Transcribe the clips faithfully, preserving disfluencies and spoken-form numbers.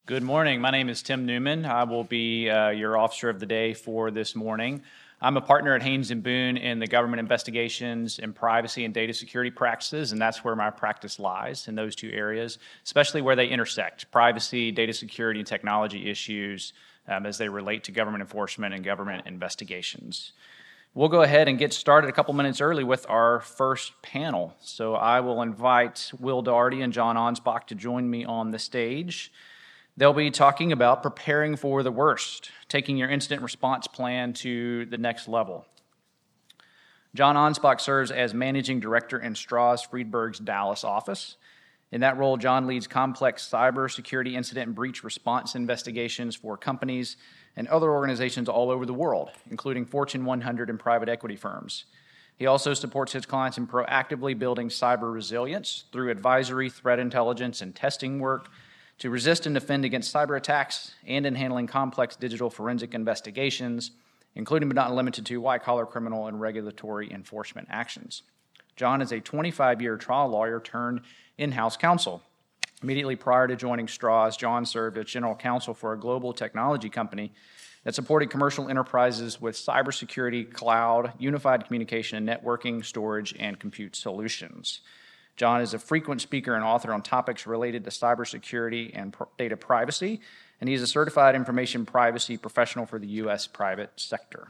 Good morning. My name is Tim Newman. I will be uh, your officer of the day for this morning. I'm a partner at Haynes and Boone in the government investigations and privacy and data security practices, and that's where my practice lies, in those two areas, especially where they intersect, privacy, data security, and technology issues um, as they relate to government enforcement and government investigations. We'll go ahead and get started a couple minutes early with our first panel. So I will invite Will Daugherty and John Ansbach to join me on the stage. They'll be talking about preparing for the worst, taking your incident response plan to the next level. John Ansbach serves as Managing Director in Strauss Friedberg's Dallas office. In that role, John leads complex cybersecurity incident and breach response investigations for companies and other organizations all over the world, including Fortune one hundred and private equity firms. He also supports his clients in proactively building cyber resilience through advisory, threat intelligence, and testing work to resist and defend against cyber attacks, and in handling complex digital forensic investigations, including but not limited to white-collar criminal and regulatory enforcement actions. John is a twenty-five-year trial lawyer turned in-house counsel. Immediately prior to joining Strauss, John served as general counsel for a global technology company that supported commercial enterprises with cybersecurity, cloud, unified communication and networking, storage, and compute solutions. John is a frequent speaker and author on topics related to cybersecurity and pr- data privacy, and he is a certified information privacy professional for the U S private sector.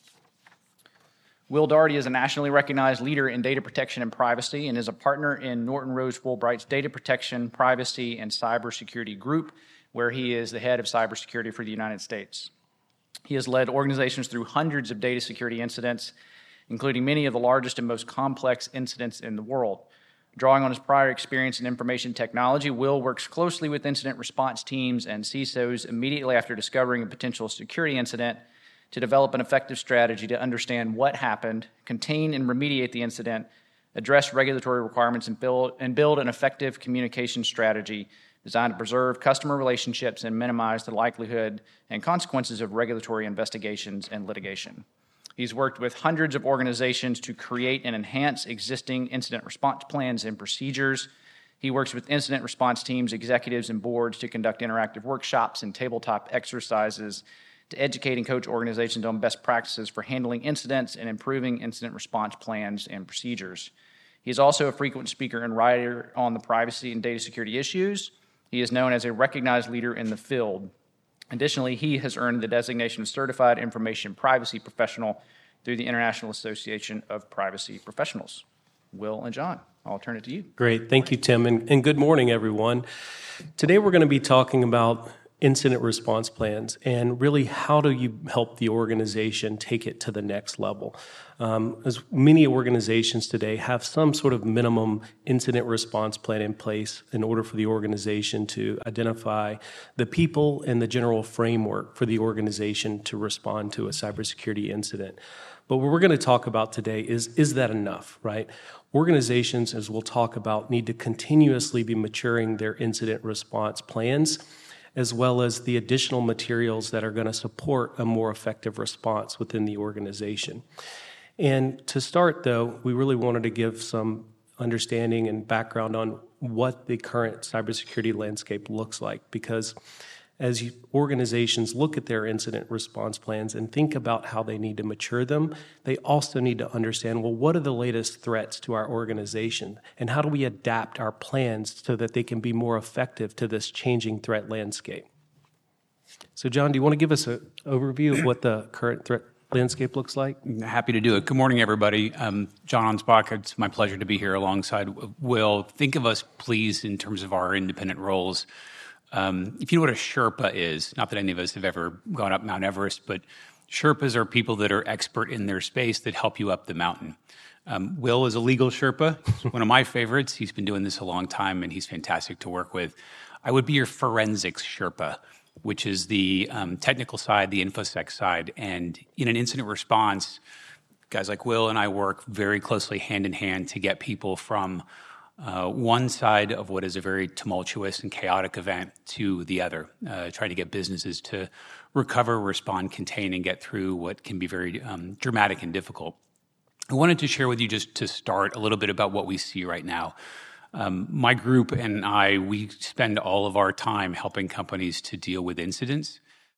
Will Daugherty is a nationally recognized leader in data protection and privacy and is a partner in Norton Rose Fulbright's Data Protection, Privacy, and Cybersecurity Group, where he is the head of cybersecurity for the United States. He has led organizations through hundreds of data security incidents, including many of the largest and most complex incidents in the world. Drawing on his prior experience in information technology, Will works closely with incident response teams and C I S Os immediately after discovering a potential security incident to develop an effective strategy to understand what happened, contain and remediate the incident, address regulatory requirements, and build, and build an effective communication strategy designed to preserve customer relationships and minimize the likelihood and consequences of regulatory investigations and litigation. He's worked with hundreds of organizations to create and enhance existing incident response plans and procedures. He works with incident response teams, executives, and boards to conduct interactive workshops and tabletop exercises to educate and coach organizations on best practices for handling incidents and improving incident response plans and procedures. He is also a frequent speaker and writer on the privacy and data security issues. He is known as a recognized leader in the field. Additionally, he has earned the designation of Certified Information Privacy Professional through the International Association of Privacy Professionals. Will and John, I'll turn it to you. Great. Thank you, Tim, and, and good morning, everyone. Today we're going to be talking about incident response plans and really how do you help the organization take it to the next level. Um, as many organizations today have some sort of minimum incident response plan in place in order for the organization to identify the people and the general framework for the organization to respond to a cybersecurity incident. But what we're going to talk about today is, is that enough, right? Organizations, as we'll talk about, need to continuously be maturing their incident response plans, as well as the additional materials that are going to support a more effective response within the organization. And to start, though, we really wanted to give some understanding and background on what the current cybersecurity landscape looks like, because as you, organizations look at their incident response plans and think about how they need to mature them, they also need to understand, well, what are the latest threats to our organization, and how do we adapt our plans so that they can be more effective to this changing threat landscape? So, John, do you want to give us an overview of what the current threat landscape looks like? Happy to do it. Good morning, everybody. Um, John Ansbach, it's my pleasure to be here alongside Will. Think of us, please, in terms of our independent roles. Um, if you know what a Sherpa is, not that any of us have ever gone up Mount Everest, but Sherpas are people that are expert in their space that help you up the mountain. Um, Will is a legal Sherpa. He's one of my favorites. He's been doing this a long time, and he's fantastic to work with. I would be your forensics Sherpa, which is the um, technical side, the InfoSec side. And in an incident response, guys like Will and I work very closely hand in hand to get people from Uh, one side of what is a very tumultuous and chaotic event to the other, uh, trying to get businesses to recover, respond, contain, and get through what can be very um, dramatic and difficult. I wanted to share with you just to start a little bit about what we see right now. Um, my group and I, we spend all of our time helping companies to deal with incidents.